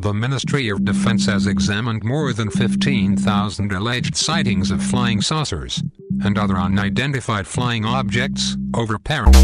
The Ministry of Defense has examined more than 15,000 alleged sightings of flying saucers and other unidentified flying objects over Paris.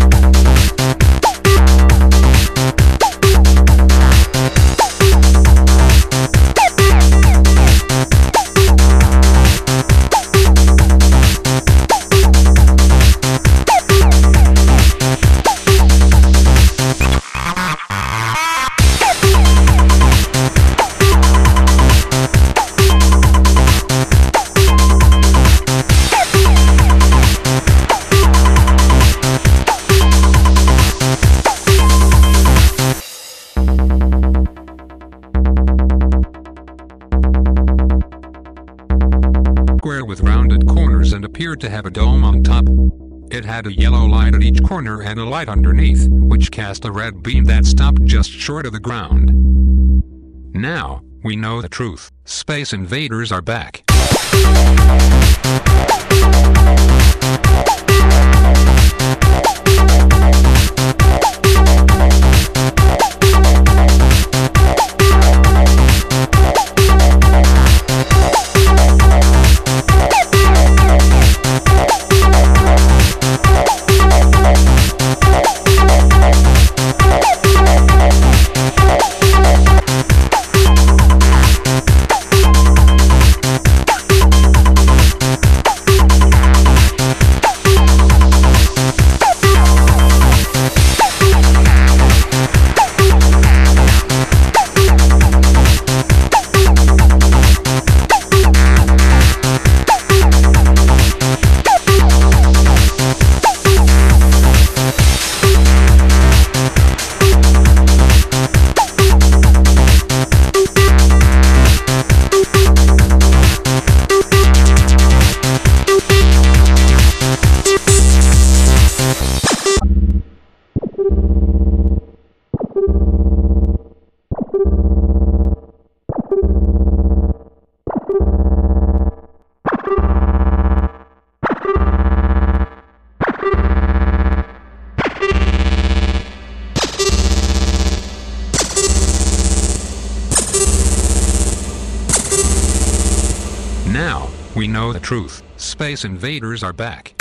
Square with rounded corners and appeared to have a dome on top. It had a yellow light at each corner and a light underneath, which cast a red beam that stopped just short of the ground. Now, we know the truth. Space invaders are back. Now, we know the truth. Space invaders are back.